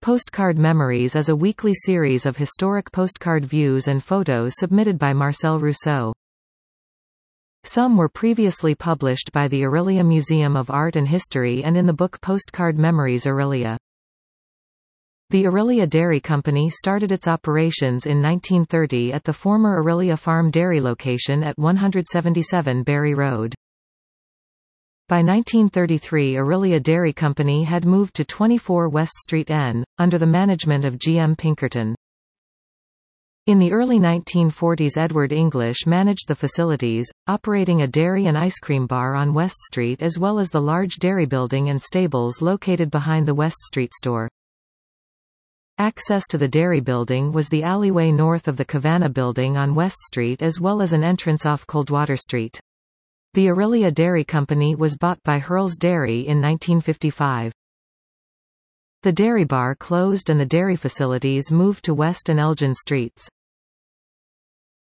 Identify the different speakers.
Speaker 1: Postcard Memories is a weekly series of historic postcard views and photos submitted by Marcel Rousseau. Some were previously published by the Orillia Museum of Art and History and in the book Postcard Memories Orillia. The Orillia Dairy Company started its operations in 1930 at the former Orillia Farm Dairy location at 177 Barry Road. By 1933 Orillia Dairy Company had moved to 24 West Street N, under the management of G. M. Pinkerton. In the early 1940s Edward English managed the facilities, operating a dairy and ice cream bar on West Street as well as the large dairy building and stables located behind the West Street store. Access to the dairy building was the alleyway north of the Cavanna building on West Street as well as an entrance off Coldwater Street. The Orillia Dairy Company was bought by Hurl's Dairy in 1955. The dairy bar closed and the dairy facilities moved to West and Elgin Streets.